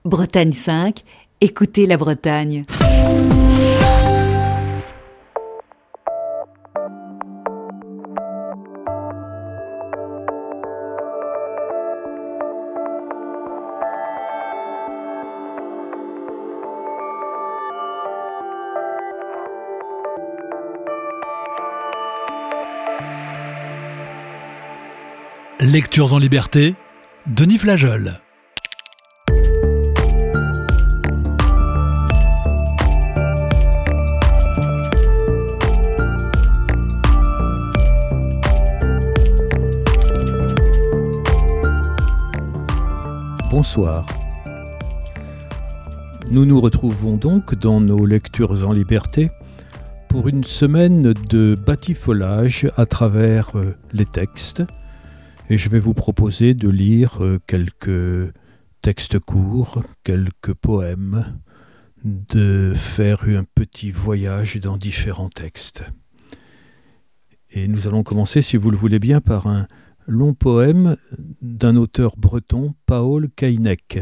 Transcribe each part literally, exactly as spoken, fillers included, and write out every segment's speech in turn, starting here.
Bretagne cinq, écoutez la Bretagne. Lectures en liberté, Denis Flageol. Bonsoir. Nous nous retrouvons donc dans nos lectures en liberté pour une semaine de batifolage à travers les textes. Et je vais vous proposer de lire quelques textes courts, quelques poèmes, de faire un petit voyage dans différents textes. Et nous allons commencer, si vous le voulez bien, par un long poème d'un auteur breton, Paul Keinec.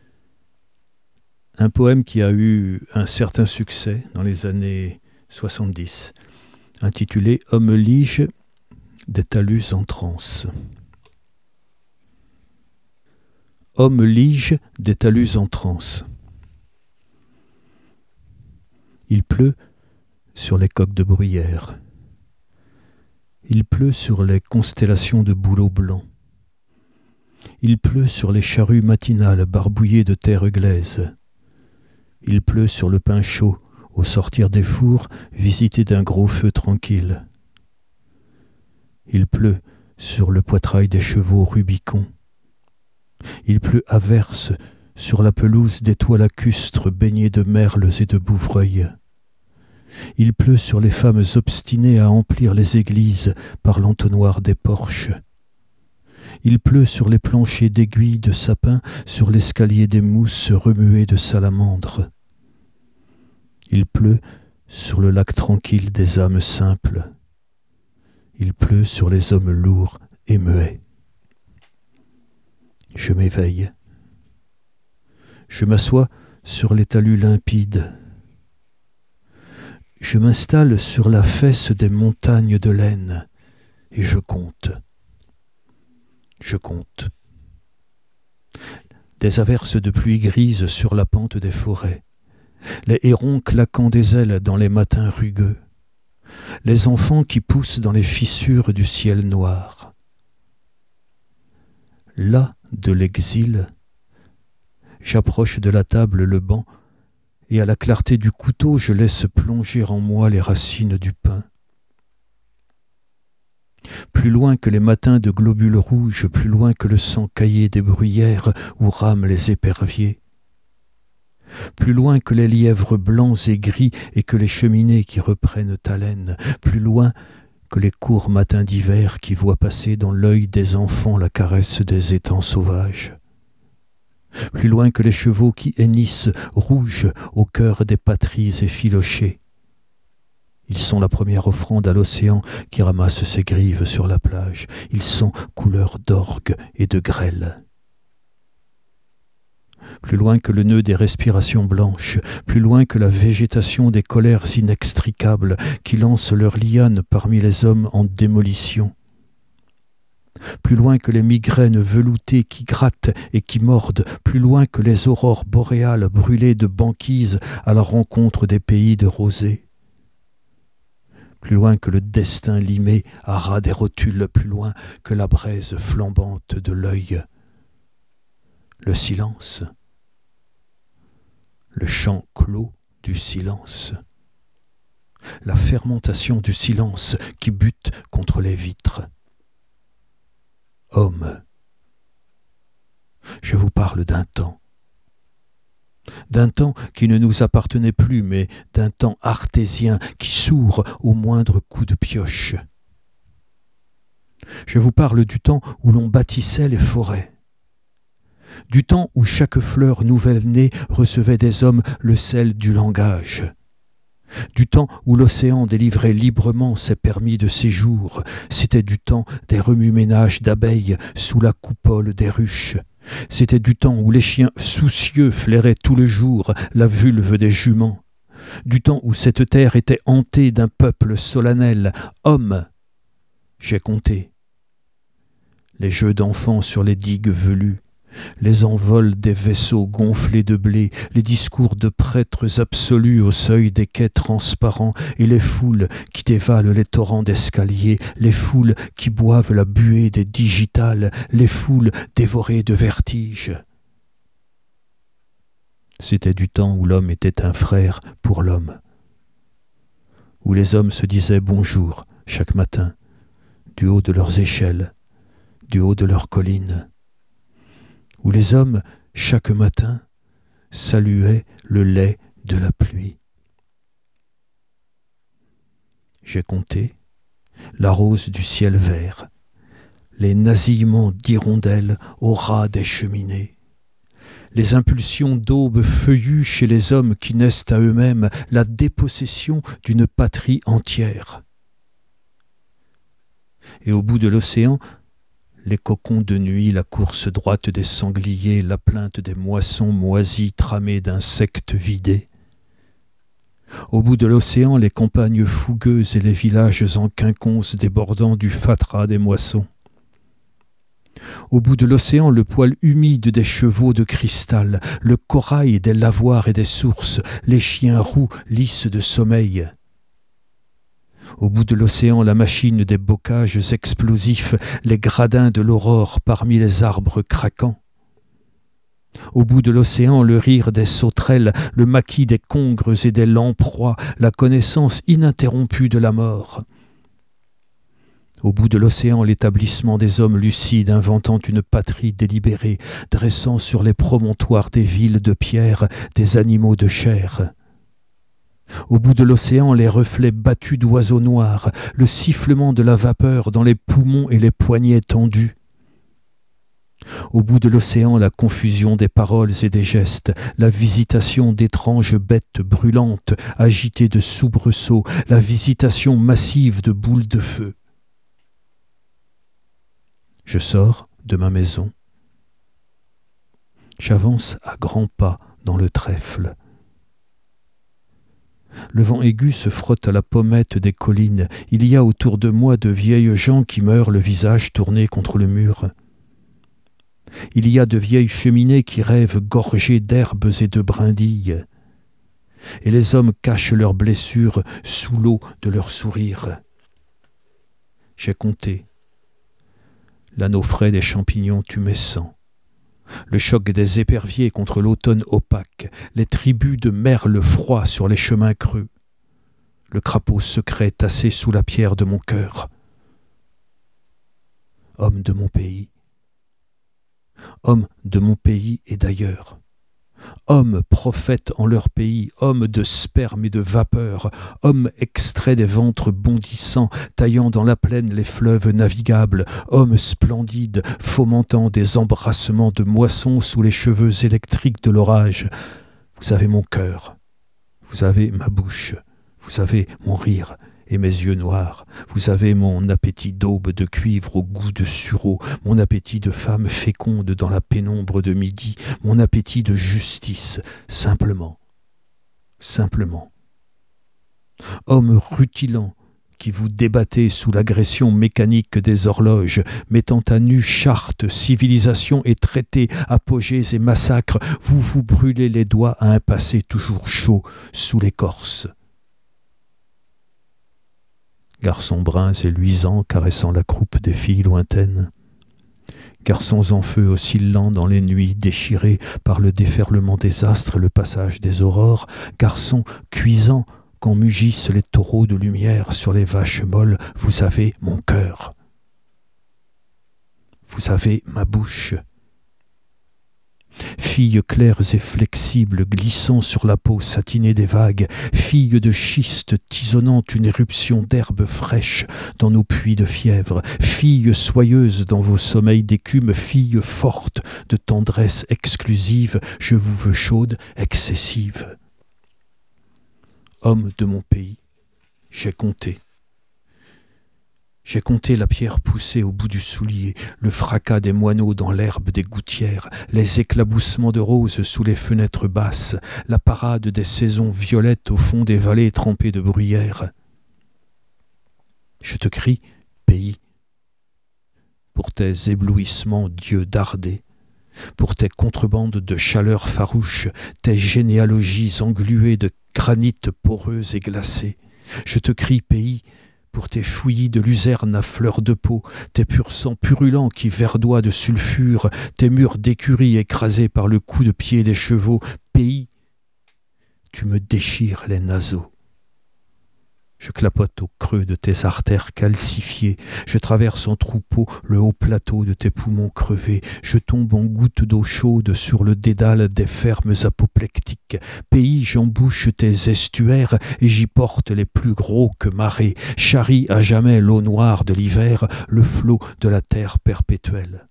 Un poème qui a eu un certain succès dans les années soixante-dix, intitulé « Homme lige des talus en transe ». Homme lige des talus en transe. Il pleut sur les coques de bruyère. Il pleut sur les constellations de bouleaux blancs. Il pleut sur les charrues matinales barbouillées de terre glaise. Il pleut sur le pain chaud au sortir des fours visité d'un gros feu tranquille. Il pleut sur le poitrail des chevaux rubicons. Il pleut à verse sur la pelouse des toits lacustres baignés de merles et de bouvreuils. Il pleut sur les femmes obstinées à emplir les églises par l'entonnoir des porches. Il pleut sur les planchers d'aiguilles de sapin, sur l'escalier des mousses remuées de salamandres. Il pleut sur le lac tranquille des âmes simples. Il pleut sur les hommes lourds et muets. Je m'éveille. Je m'assois sur les talus limpides. Je m'installe sur la fesse des montagnes de laine et je compte. Je compte. Des averses de pluie grise sur la pente des forêts, les hérons claquant des ailes dans les matins rugueux, les enfants qui poussent dans les fissures du ciel noir. Là, de l'exil, j'approche de la table le banc et à la clarté du couteau je laisse plonger en moi les racines du pain. Plus loin que les matins de globules rouges, plus loin que le sang caillé des bruyères où rament les éperviers, plus loin que les lièvres blancs et gris et que les cheminées qui reprennent haleine, plus loin que les courts matins d'hiver qui voient passer dans l'œil des enfants la caresse des étangs sauvages. Plus loin que les chevaux qui hennissent, rouges, au cœur des patries effilochées. Ils sont la première offrande à l'océan qui ramasse ses grives sur la plage. Ils sont couleur d'orgue et de grêle. Plus loin que le nœud des respirations blanches, plus loin que la végétation des colères inextricables qui lancent leurs lianes parmi les hommes en démolition. Plus loin que les migraines veloutées qui grattent et qui mordent, plus loin que les aurores boréales brûlées de banquise à la rencontre des pays de rosée. Plus loin que le destin limé à ras des rotules, plus loin que la braise flambante de l'œil. Le silence. Le chant clos du silence. La fermentation du silence qui bute contre les vitres. Homme, je vous parle d'un temps. D'un temps qui ne nous appartenait plus, mais d'un temps artésien qui sourd au moindre coup de pioche. Je vous parle du temps où l'on bâtissait les forêts. Du temps où chaque fleur nouvelle-née recevait des hommes le sel du langage. Du temps où l'océan délivrait librement ses permis de séjour. C'était du temps des remue-ménages d'abeilles sous la coupole des ruches. C'était du temps où les chiens soucieux flairaient tout le jour la vulve des juments, du temps où cette terre était hantée d'un peuple solennel. Hommes, j'ai compté. Les jeux d'enfants sur les digues velues, les envols des vaisseaux gonflés de blé, les discours de prêtres absolus au seuil des quais transparents, et les foules qui dévalent les torrents d'escalier, les foules qui boivent la buée des digitales, les foules dévorées de vertige. C'était du temps où l'homme était un frère pour l'homme, où les hommes se disaient bonjour chaque matin, du haut de leurs échelles, du haut de leurs collines, où les hommes, chaque matin, saluaient le lait de la pluie. J'ai compté la rose du ciel vert, les nasillements d'hirondelles au ras des cheminées, les impulsions d'aube feuillues chez les hommes qui naissent à eux-mêmes, la dépossession d'une patrie entière. Et au bout de l'océan, les cocons de nuit, la course droite des sangliers, la plainte des moissons moisies tramées d'insectes vidés. Au bout de l'océan, les campagnes fougueuses et les villages en quinconce débordant du fatras des moissons. Au bout de l'océan, le poil humide des chevaux de cristal, le corail des lavoirs et des sources, les chiens roux lisses de sommeil. Au bout de l'océan, la machine des bocages explosifs, les gradins de l'aurore parmi les arbres craquants. Au bout de l'océan, le rire des sauterelles, le maquis des congres et des lamproies, la connaissance ininterrompue de la mort. Au bout de l'océan, l'établissement des hommes lucides inventant une patrie délibérée, dressant sur les promontoires des villes de pierre des animaux de chair. Au bout de l'océan, les reflets battus d'oiseaux noirs, le sifflement de la vapeur dans les poumons et les poignets tendus. Au bout de l'océan, la confusion des paroles et des gestes, la visitation d'étranges bêtes brûlantes, agitées de soubresauts, la visitation massive de boules de feu. Je sors de ma maison. J'avance à grands pas dans le trèfle. Le vent aigu se frotte à la pommette des collines. Il y a autour de moi de vieilles gens qui meurent le visage tourné contre le mur. Il y a de vieilles cheminées qui rêvent gorgées d'herbes et de brindilles. Et les hommes cachent leurs blessures sous l'eau de leurs sourires. J'ai compté. L'anneau frais des champignons tumescents. Le choc des éperviers contre l'automne opaque, les tribus de merles froids sur les chemins creux, le crapaud secret tassé sous la pierre de mon cœur. Homme de mon pays, homme de mon pays et d'ailleurs, hommes prophètes en leur pays, hommes de sperme et de vapeur, hommes extraits des ventres bondissants, taillant dans la plaine les fleuves navigables, hommes splendides, fomentant des embrassements de moissons sous les cheveux électriques de l'orage. Vous avez mon cœur, vous avez ma bouche, vous avez mon rire et mes yeux noirs, vous avez mon appétit d'aube de cuivre au goût de sureau, mon appétit de femme féconde dans la pénombre de midi, mon appétit de justice, simplement, simplement. Homme rutilant, qui vous débattez sous l'agression mécanique des horloges, mettant à nu chartes, civilisations et traités, apogées et massacres, vous vous brûlez les doigts à un passé toujours chaud sous l'écorce. Garçons bruns et luisants caressant la croupe des filles lointaines, garçons en feu oscillant dans les nuits déchirées par le déferlement des astres et le passage des aurores, garçons cuisants quand mugissent les taureaux de lumière sur les vaches molles, vous avez mon cœur. Vous avez ma bouche. Filles claires et flexibles glissant sur la peau satinée des vagues, filles de schiste tisonnant une éruption d'herbes fraîches dans nos puits de fièvre, filles soyeuses dans vos sommeils d'écume, filles fortes de tendresse exclusive, je vous veux chaude, excessive. Homme de mon pays, j'ai compté. J'ai compté la pierre poussée au bout du soulier, le fracas des moineaux dans l'herbe des gouttières, les éclaboussements de roses sous les fenêtres basses, la parade des saisons violettes au fond des vallées trempées de bruyère. Je te crie, pays, pour tes éblouissements dieux dardés, pour tes contrebandes de chaleur farouche, tes généalogies engluées de granit poreux et glacés. Je te crie, pays, pour tes fouillis de luzerne à fleur de peau, tes pur sang purulents qui verdoient de sulfure, tes murs d'écurie écrasés par le coup de pied des chevaux. Pays, tu me déchires les naseaux. Je clapote au creux de tes artères calcifiées, je traverse en troupeau le haut plateau de tes poumons crevés, je tombe en gouttes d'eau chaude sur le dédale des fermes apoplectiques. Pays, j'embouche tes estuaires et j'y porte les plus gros que marées, charrie à jamais l'eau noire de l'hiver, le flot de la terre perpétuelle.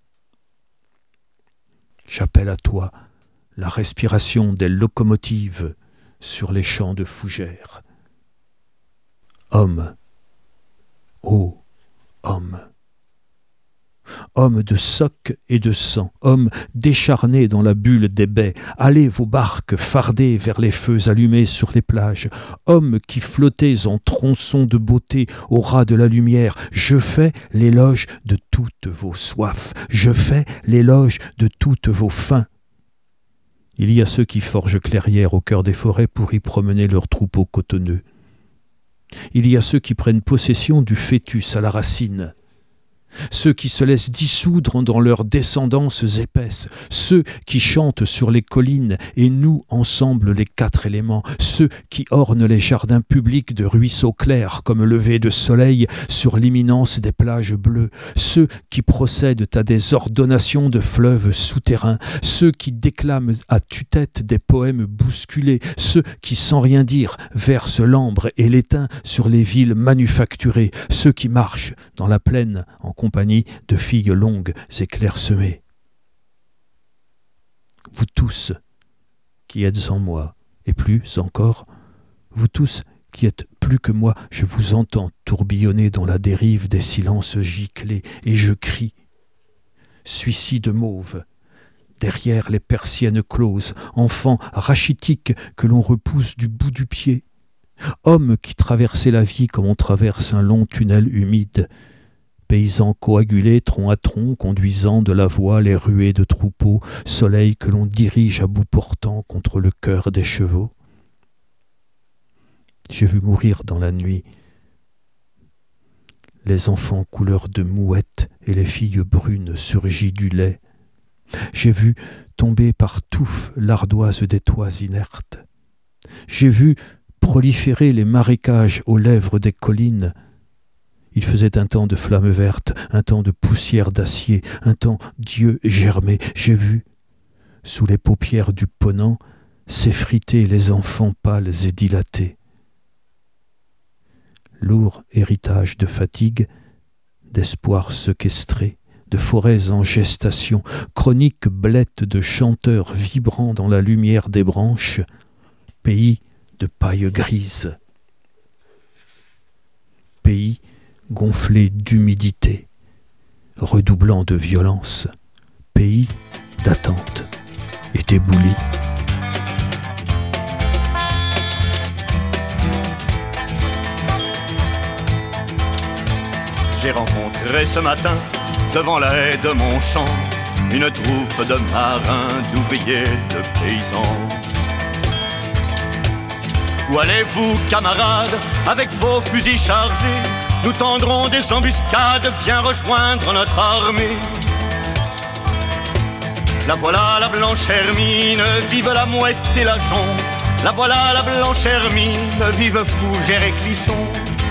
J'appelle à toi la respiration des locomotives sur les champs de fougères. Homme, ô homme, homme de soc et de sang, homme décharné dans la bulle des baies, allez vos barques fardées vers les feux allumés sur les plages, homme qui flottez en tronçons de beauté au ras de la lumière, je fais l'éloge de toutes vos soifs, je fais l'éloge de toutes vos faims. Il y a ceux qui forgent clairières au cœur des forêts pour y promener leurs troupeaux cotonneux. Il y a ceux qui prennent possession du fœtus à la racine, ceux qui se laissent dissoudre dans leurs descendances épaisses, ceux qui chantent sur les collines et nouent ensemble les quatre éléments, ceux qui ornent les jardins publics de ruisseaux clairs comme levées de soleil sur l'imminence des plages bleues, ceux qui procèdent à des ordonnations de fleuves souterrains, ceux qui déclament à tue-tête des poèmes bousculés, ceux qui sans rien dire versent l'ambre et l'étain sur les villes manufacturées, ceux qui marchent dans la plaine en compagnie de filles longues et clairsemées. Vous tous qui êtes en moi, et plus encore, vous tous qui êtes plus que moi, je vous entends tourbillonner dans la dérive des silences giclés, et je crie, suicide mauve, derrière les persiennes closes, enfants rachitiques que l'on repousse du bout du pied, hommes qui traversaient la vie comme on traverse un long tunnel humide, paysans coagulés tronc à tronc, conduisant de la voie les ruées de troupeaux, soleil que l'on dirige à bout portant contre le cœur des chevaux. J'ai vu mourir dans la nuit les enfants couleur de mouette et les filles brunes surgies du lait. J'ai vu tomber par touffes l'ardoise des toits inertes. J'ai vu proliférer les marécages aux lèvres des collines. Il faisait un temps de flammes vertes, un temps de poussière d'acier, un temps Dieu germé. J'ai vu, sous les paupières du ponant, s'effriter les enfants pâles et dilatés. Lourd héritage de fatigue, d'espoir séquestré, de forêts en gestation, chronique blette de chanteurs vibrant dans la lumière des branches, pays de paille grise, pays gonflé d'humidité, redoublant de violence, pays d'attente et d'éboulis. J'ai rencontré ce matin, devant la haie de mon champ, une troupe de marins, d'ouvriers, de paysans. Où allez-vous, camarades, avec vos fusils chargés? Nous tendrons des embuscades, viens rejoindre notre armée. La voilà la blanche hermine, vive la mouette et la jonc. La voilà la blanche hermine, vive Fougère et Clisson.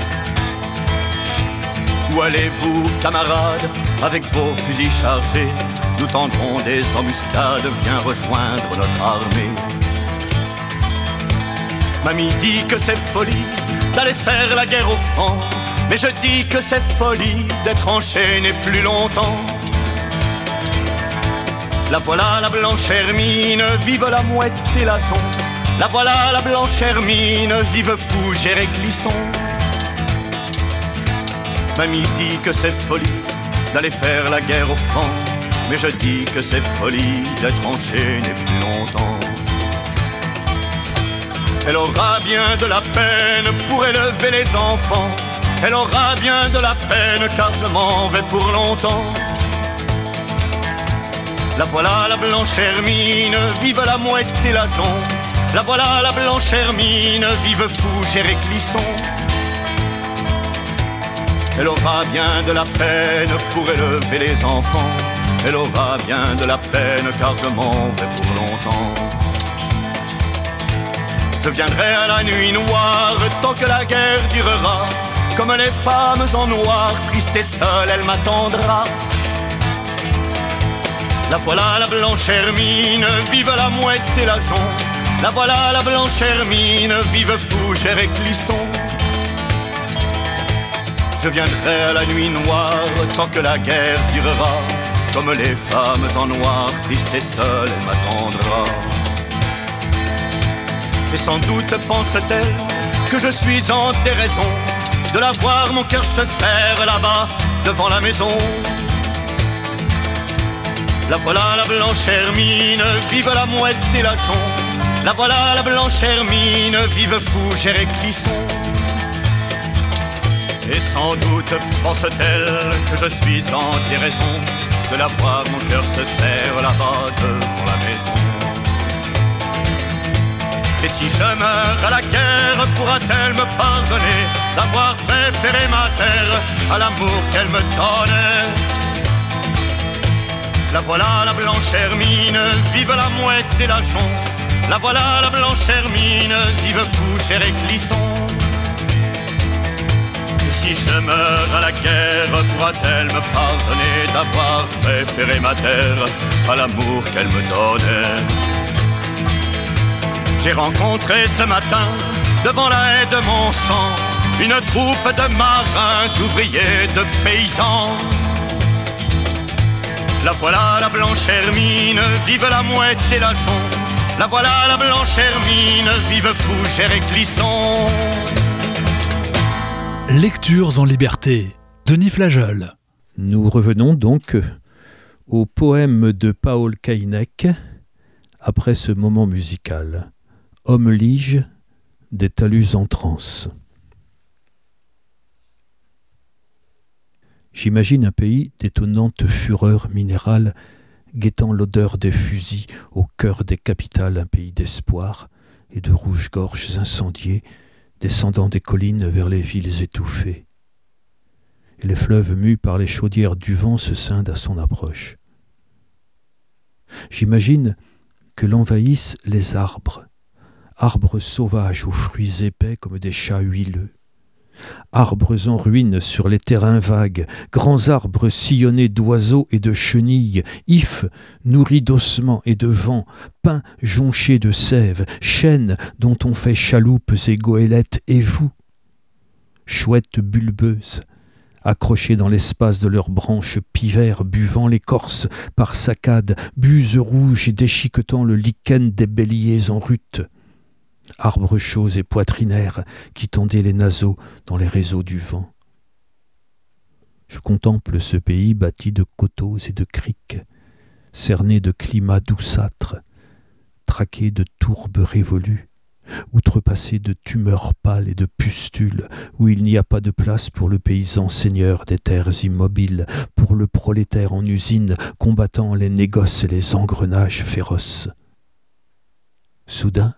Où allez-vous, camarades, avec vos fusils chargés? Nous tendrons des embuscades, viens rejoindre notre armée. Mamie dit que c'est folie d'aller faire la guerre aux Francs, mais je dis que c'est folie d'être enchaîné plus longtemps. La voilà la blanche hermine, vive la mouette et la jonc. La voilà la blanche hermine, vive Fougère et Clisson. Mamie dit que c'est folie d'aller faire la guerre au front, mais je dis que c'est folie d'être enchaîné plus longtemps. Elle aura bien de la peine pour élever les enfants, elle aura bien de la peine car je m'en vais pour longtemps. La voilà la blanche Hermine, vive la mouette et la jonc. La voilà la blanche Hermine, vive Fougère et Clisson. Elle aura bien de la peine pour élever les enfants, elle aura bien de la peine car je m'en vais pour longtemps. Je viendrai à la nuit noire tant que la guerre durera, comme les femmes en noir, triste et seule, elle m'attendra. La voilà la blanche Hermine, vive la mouette et la jonc. La voilà la blanche Hermine, vive Fougère et Clisson. Je viendrai à la nuit noire tant que la guerre durera, comme les femmes en noir, triste et seule, elle m'attendra. Et sans doute pense-t-elle que je suis en déraison de la voir, mon cœur se serre là-bas devant la maison. La voilà la blanche Hermine, vive la mouette et la jonc. La voilà la blanche Hermine, vive Fougère et Clisson. Et sans doute pense-t-elle que je suis en déraison de la voir, mon cœur se serre là-bas devant la maison. Et si je meurs à la guerre, pourra-t-elle me pardonner d'avoir préféré ma terre à l'amour qu'elle me donnait? La voilà la blanche Hermine, vive la mouette et la jonc. La voilà la blanche Hermine, vive Fougère et Clisson. Si je meurs à la guerre, pourra-t-elle me pardonner d'avoir préféré ma terre à l'amour qu'elle me donnait? J'ai rencontré ce matin, devant la haie de mon champ, une troupe de marins, d'ouvriers, de paysans. La voilà la blanche Hermine, vive la mouette et la jonc. La voilà la blanche Hermine, vive Fougère et Clisson. Lectures en liberté, Denis Flageol. Nous revenons donc au poème de Paul Keinec après ce moment musical. Homme lige des talus en transe. J'imagine un pays d'étonnante fureur minérale, guettant l'odeur des fusils au cœur des capitales, un pays d'espoir et de rouges-gorges incendiées, descendant des collines vers les villes étouffées. Et les fleuves mus par les chaudières du vent se scindent à son approche. J'imagine que l'envahissent les arbres, arbres sauvages aux fruits épais comme des chats huileux, arbres en ruine sur les terrains vagues, grands arbres sillonnés d'oiseaux et de chenilles, ifs nourris d'ossements et de vent, pins jonchés de sève, chênes dont on fait chaloupes et goélettes, et vous, chouettes bulbeuses, accrochées dans l'espace de leurs branches pivers, buvant l'écorce par saccades, buses rouges et déchiquetant le lichen des béliers en rut, arbres chauds et poitrinaires qui tendaient les naseaux dans les réseaux du vent. Je contemple ce pays bâti de coteaux et de criques, cerné de climats douceâtres, traqué de tourbes révolues, outrepassé de tumeurs pâles et de pustules, où il n'y a pas de place pour le paysan seigneur des terres immobiles, pour le prolétaire en usine combattant les négoces et les engrenages féroces. Soudain,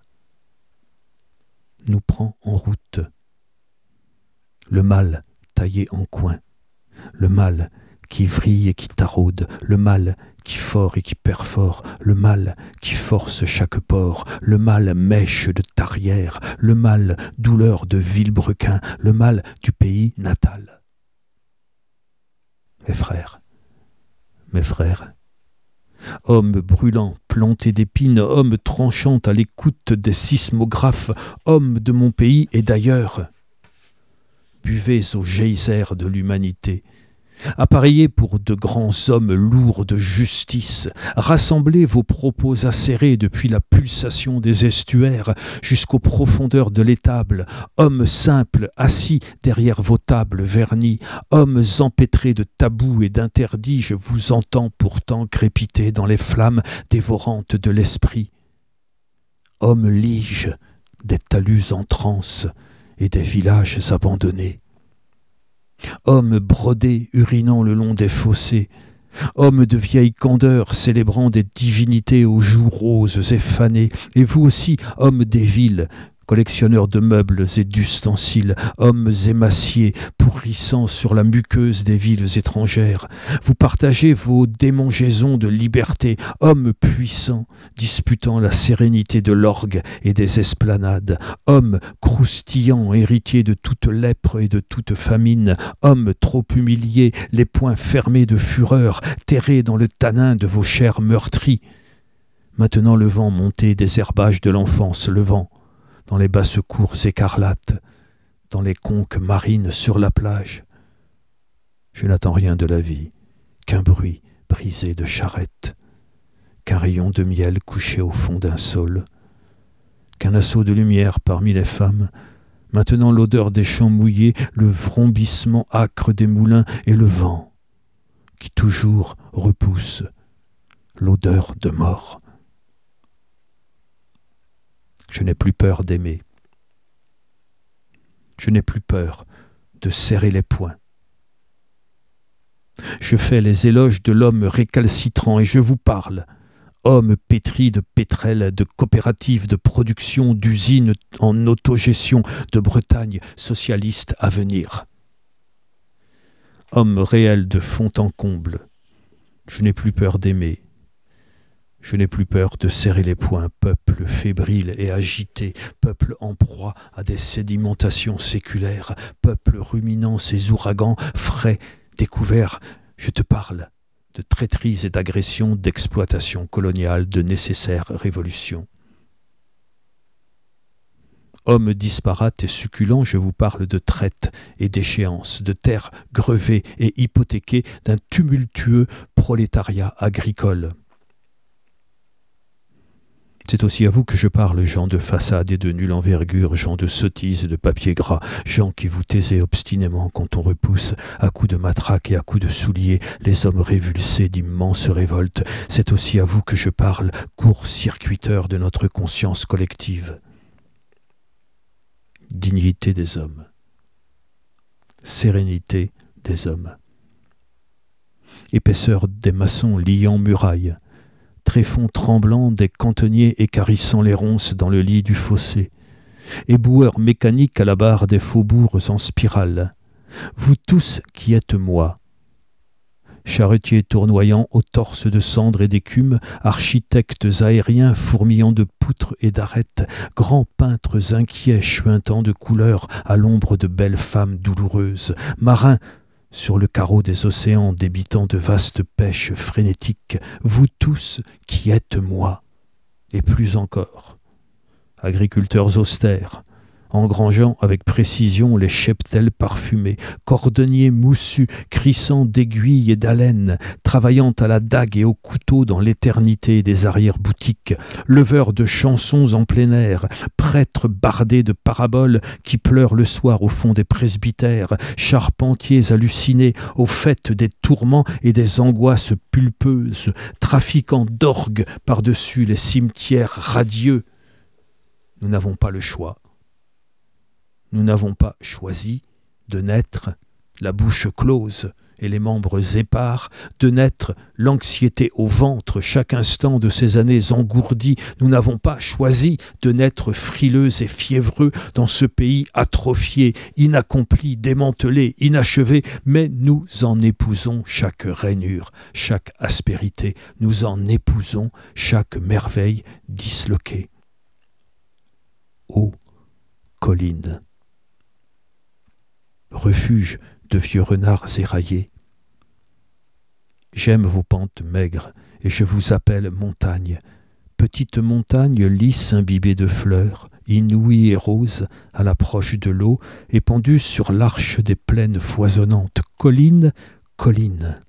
nous prend en route le mal taillé en coin, le mal qui vrille et qui taraude, le mal qui fort et qui perfore, le mal qui force chaque pore, le mal mèche de tarière, le mal douleur de vilebrequin, le mal du pays natal. Mes frères, mes frères, hommes brûlants, plantés d'épines, hommes tranchant à l'écoute des sismographes, hommes de mon pays et d'ailleurs, buvez au geyser de l'humanité, Appareillez pour de grands hommes lourds de justice, rassemblez vos propos acérés depuis la pulsation des estuaires jusqu'aux profondeurs de l'étable, hommes simples assis derrière vos tables vernies, hommes empêtrés de tabous et d'interdits, je vous entends pourtant crépiter dans les flammes dévorantes de l'esprit. Hommes liges des talus en transe et des villages abandonnés. Hommes brodés urinant le long des fossés, hommes de vieille candeur célébrant des divinités aux joues roses et fanées, et vous aussi, hommes des villes, collectionneurs de meubles et d'ustensiles, hommes émaciés, pourrissant sur la muqueuse des villes étrangères. Vous partagez vos démangeaisons de liberté, hommes puissants, disputant la sérénité de l'orgue et des esplanades, hommes croustillants, héritiers de toute lèpre et de toute famine, hommes trop humiliés, les poings fermés de fureur, terrés dans le tanin de vos chairs meurtries. Maintenant le vent monté des herbages de l'enfance, le vent, dans les basses-cours écarlates, dans les conques marines sur la plage. Je n'attends rien de la vie, qu'un bruit brisé de charrette, qu'un rayon de miel couché au fond d'un saule, qu'un assaut de lumière parmi les femmes, maintenant l'odeur des champs mouillés, le vrombissement âcre des moulins et le vent qui toujours repousse l'odeur de mort. Je n'ai plus peur d'aimer. Je n'ai plus peur de serrer les poings. Je fais les éloges de l'homme récalcitrant et je vous parle, homme pétri de pétrels, de coopératives de production, d'usines en autogestion, de Bretagne socialiste à venir. Homme réel de fond en comble, je n'ai plus peur d'aimer. Je n'ai plus peur de serrer les poings, peuple fébrile et agité, peuple en proie à des sédimentations séculaires, peuple ruminant ses ouragans, frais, découverts. Je te parle de traîtrise et d'agression, d'exploitation coloniale, de nécessaire révolution. Hommes disparates et succulents, je vous parle de traite et d'échéance, de terres grevées et hypothéquées, d'un tumultueux prolétariat agricole. C'est aussi à vous que je parle, gens de façade et de nulle envergure, gens de sottises et de papier gras, gens qui vous taisez obstinément quand on repousse, à coups de matraque et à coups de souliers, les hommes révulsés d'immenses révoltes. C'est aussi à vous que je parle, court-circuiteur de notre conscience collective. Dignité des hommes. Sérénité des hommes. Épaisseur des maçons liant murailles. Tréfonds tremblants des cantonniers écarissant les ronces dans le lit du fossé, éboueurs mécaniques à la barre des faubourgs en spirale, vous tous qui êtes moi, charretiers tournoyants aux torses de cendres et d'écume, architectes aériens fourmillant de poutres et d'arêtes, grands peintres inquiets chuintant de couleurs à l'ombre de belles femmes douloureuses, marins sur le carreau des océans débitant de vastes pêches frénétiques, vous tous qui êtes moi, et plus encore, agriculteurs austères, engrangeant avec précision les cheptels parfumés, cordonniers moussus, crissant d'aiguilles et d'haleines, travaillant à la dague et au couteau dans l'éternité des arrière-boutiques, leveurs de chansons en plein air, prêtres bardés de paraboles qui pleurent le soir au fond des presbytères, charpentiers hallucinés au fait des tourments et des angoisses pulpeuses, trafiquant d'orgues par-dessus les cimetières radieux. Nous n'avons pas le choix. Nous n'avons pas choisi de naître la bouche close et les membres épars, de naître l'anxiété au ventre chaque instant de ces années engourdies. Nous n'avons pas choisi de naître frileux et fiévreux dans ce pays atrophié, inaccompli, démantelé, inachevé, mais nous en épousons chaque rainure, chaque aspérité, nous en épousons chaque merveille disloquée. Ô collines, refuge de vieux renards éraillés. J'aime vos pentes maigres et je vous appelle montagne, petite montagne lisse imbibée de fleurs, inouïe et rose à l'approche de l'eau, épandue sur l'arche des plaines foisonnantes, colline, collines.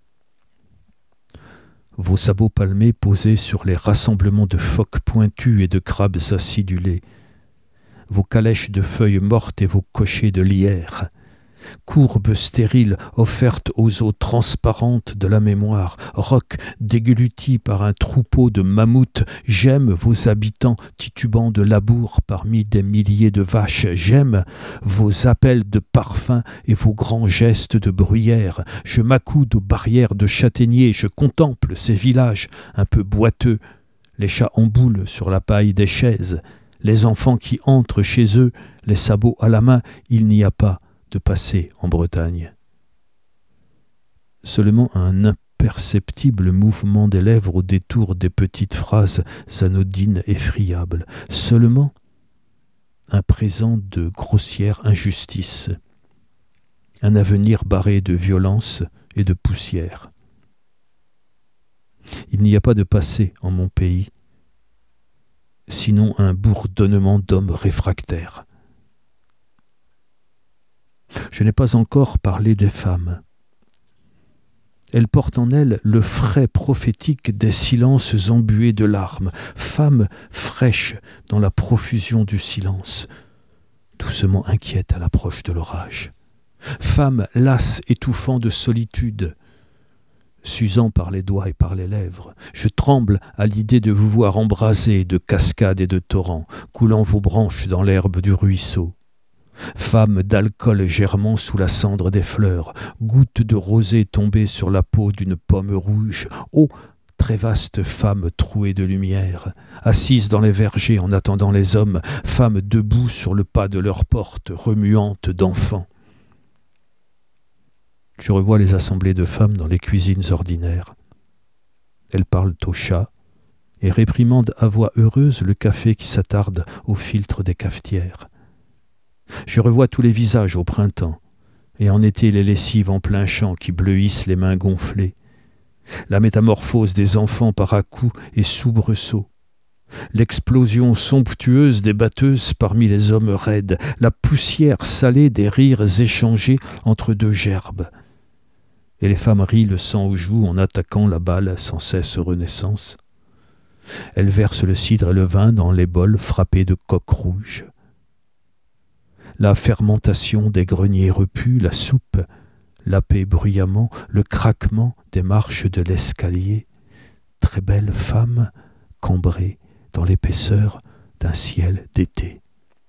Vos sabots palmés posés sur les rassemblements de phoques pointus et de crabes acidulés, vos calèches de feuilles mortes et vos cochers de lierre, courbes stériles offertes aux eaux transparentes de la mémoire, rocs déglutis par un troupeau de mammouths, j'aime vos habitants titubants de labour parmi des milliers de vaches, j'aime vos appels de parfum et vos grands gestes de bruyère, je m'accoude aux barrières de châtaigniers, je contemple ces villages un peu boiteux, les chats en boule sur la paille des chaises, les enfants qui entrent chez eux, les sabots à la main, il n'y a pas de passer en Bretagne. Seulement un imperceptible mouvement des lèvres au détour des petites phrases anodines et friables. Seulement un présent de grossière injustice. Un avenir barré de violence et de poussière. Il n'y a pas de passé en mon pays, sinon un bourdonnement d'hommes réfractaires. Je n'ai pas encore parlé des femmes. Elles portent en elles le frais prophétique des silences embués de larmes, femmes fraîches dans la profusion du silence, doucement inquiètes à l'approche de l'orage, femmes lasses étouffant de solitude, s'usant par les doigts et par les lèvres. Je tremble à l'idée de vous voir embrasés de cascades et de torrents, coulant vos branches dans l'herbe du ruisseau. Femmes d'alcool germant sous la cendre des fleurs, gouttes de rosée tombées sur la peau d'une pomme rouge, ô très vaste femme trouée de lumière, assises dans les vergers en attendant les hommes, femmes debout sur le pas de leur porte, remuantes d'enfants. Je revois les assemblées de femmes dans les cuisines ordinaires. Elles parlent aux chats et réprimandent à voix heureuse le café qui s'attarde au filtre des cafetières. Je revois tous les visages au printemps, et en été les lessives en plein champ qui bleuissent les mains gonflées, la métamorphose des enfants par à-coups et soubresauts, l'explosion somptueuse des batteuses parmi les hommes raides, la poussière salée des rires échangés entre deux gerbes, et les femmes rient le sang aux joues en attaquant la balle sans cesse renaissance. Elles versent le cidre et le vin dans les bols frappés de coques rouges. La fermentation des greniers repus, la soupe, la paix bruyamment, le craquement des marches de l'escalier, très belle femme cambrée dans l'épaisseur d'un ciel d'été.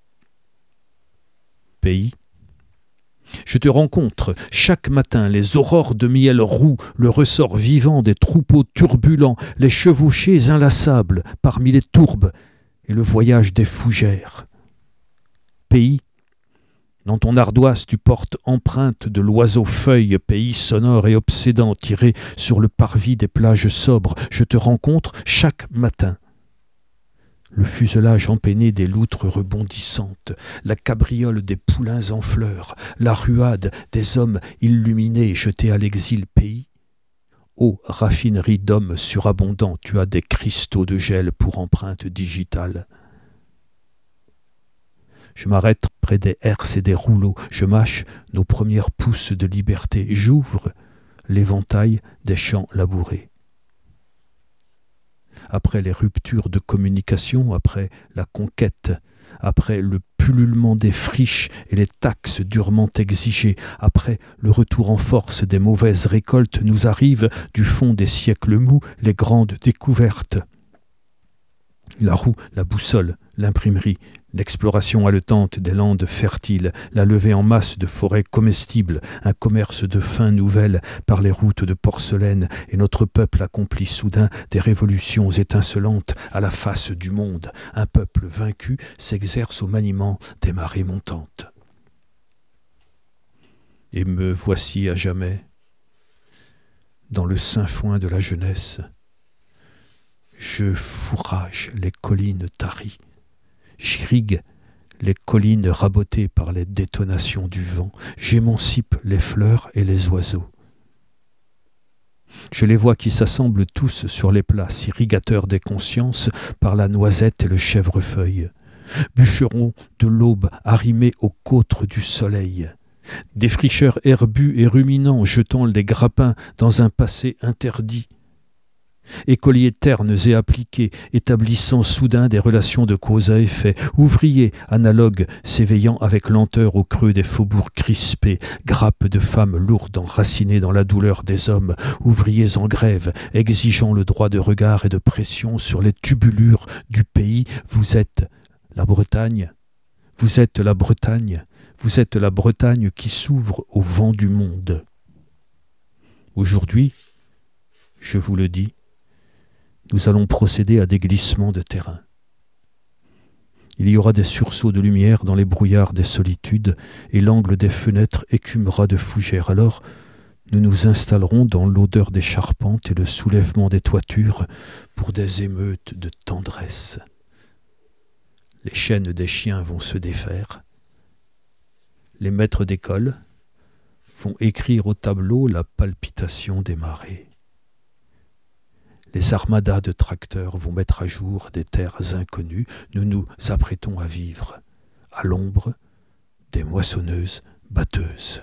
Pays, je te rencontre chaque matin, les aurores de miel roux, le ressort vivant des troupeaux turbulents, les chevauchées inlassables parmi les tourbes et le voyage des fougères. Pays, dans ton ardoise, tu portes empreinte de l'oiseau-feuille, pays sonore et obsédant tiré sur le parvis des plages sobres. Je te rencontre chaque matin. Le fuselage empeiné des loutres rebondissantes, la cabriole des poulains en fleurs, la ruade des hommes illuminés jetés à l'exil, pays. Ô raffinerie d'hommes surabondants, tu as des cristaux de gel pour empreinte digitale. Je m'arrête près des herses et des rouleaux, je mâche nos premières pousses de liberté, j'ouvre l'éventail des champs labourés. Après les ruptures de communication, après la conquête, après le pullulement des friches et les taxes durement exigées, après le retour en force des mauvaises récoltes, nous arrivent du fond des siècles mous les grandes découvertes. La roue, la boussole, l'imprimerie, l'exploration haletante des landes fertiles, la levée en masse de forêts comestibles, un commerce de fins nouvelles par les routes de porcelaine, et notre peuple accomplit soudain des révolutions étincelantes à la face du monde. Un peuple vaincu s'exerce au maniement des marées montantes. Et me voici à jamais, dans le saint foin de la jeunesse. Je fourrage les collines taries, j'irrigue les collines rabotées par les détonations du vent, j'émancipe les fleurs et les oiseaux. Je les vois qui s'assemblent tous sur les places, irrigateurs des consciences par la noisette et le chèvrefeuille, bûcherons de l'aube arrimés aux côtres du soleil. défricheurs herbus et ruminants jetant les grappins dans un passé interdit, écoliers ternes et appliqués, établissant soudain des relations de cause à effet, ouvriers analogues s'éveillant avec lenteur au creux des faubourgs crispés, grappes de femmes lourdes enracinées dans la douleur des hommes, ouvriers en grève, exigeant le droit de regard et de pression sur les tubulures du pays. Vous êtes la Bretagne, vous êtes la Bretagne, vous êtes la Bretagne qui s'ouvre au vent du monde. Aujourd'hui, je vous le dis, nous allons procéder à des glissements de terrain. Il y aura des sursauts de lumière dans les brouillards des solitudes et l'angle des fenêtres écumera de fougères. Alors, nous nous installerons dans l'odeur des charpentes et le soulèvement des toitures pour des émeutes de tendresse. Les chaînes des chiens vont se défaire. Les maîtres d'école vont écrire au tableau la palpitation des marées. Les armadas de tracteurs vont mettre à jour des terres inconnues. Nous nous apprêtons à vivre à l'ombre des moissonneuses batteuses.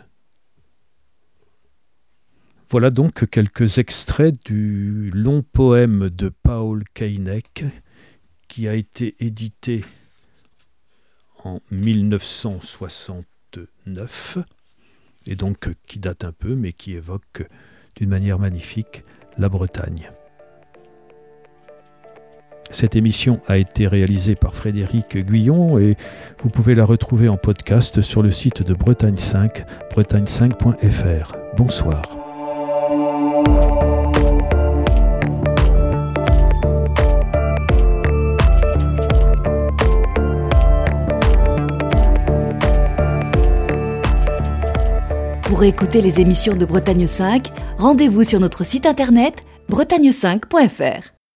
Voilà donc quelques extraits du long poème de Paul Keinec qui a été édité en mille neuf cent soixante-neuf et donc qui date un peu mais qui évoque d'une manière magnifique la Bretagne. Cette émission a été réalisée par Frédéric Guyon et vous pouvez la retrouver en podcast sur le site de Bretagne cinq, bretagne cinq point f r. Bonsoir. Pour écouter les émissions de Bretagne cinq, rendez-vous sur notre site internet bretagne cinq point f r.